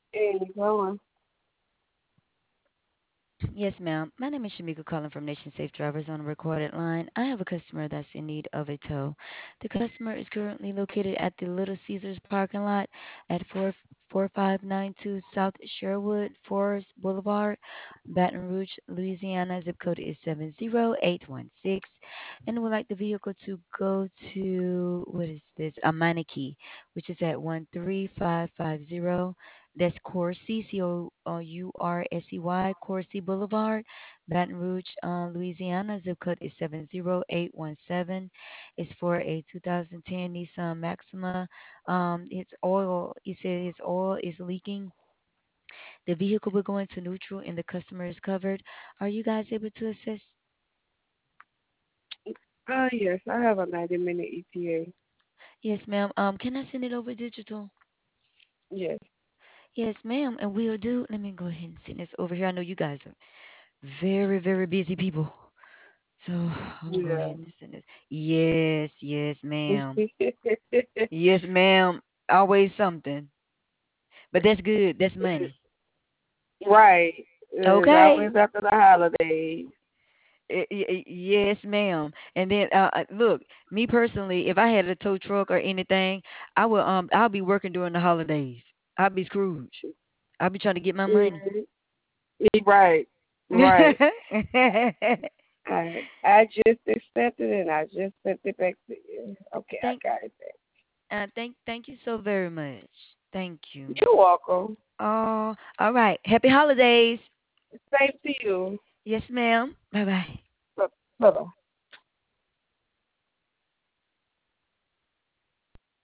And going. Yes, ma'am. My name is Shamika calling from Nation Safe Drivers on a recorded line. I have a customer that's in need of a tow. The customer is currently located at the Little Caesars parking lot at 4592 South Sherwood Forest Boulevard, Baton Rouge, Louisiana. Zip code is 70816. And would like the vehicle to go to, what is this? Amanaki, which is at 13550. That's Coursey, Coursey, Coursey Boulevard, Baton Rouge, Louisiana. Zip code is 70817. It's for a 2010 Nissan Maxima. Its oil, he said his oil is leaking. The vehicle will go into neutral and the customer is covered. Are you guys able to assist? Yes, I have a 90-minute ETA. Yes, ma'am. Can I send it over digital? Yes. Yes, ma'am. And we'll do. Let me go ahead and send this over here. I know you guys are very, very busy people. So I'm gonna go ahead Yeah. and send this. Yes, yes, ma'am. Yes, ma'am. Always something. But that's good. That's money. Right. It's Okay. always after the holidays. Yes, ma'am. And then look, me personally, if I had a tow truck or anything, I'll be working during the holidays. I'll be Scrooge. I'll be trying to get my money. Mm-hmm. Right. Right. I just accepted it and I just sent it back to you. Okay, I thank got it back. thank you so very much. Thank you. You're welcome. Oh, all right. Happy holidays. Same to you. Yes, ma'am. Bye bye. Bye bye.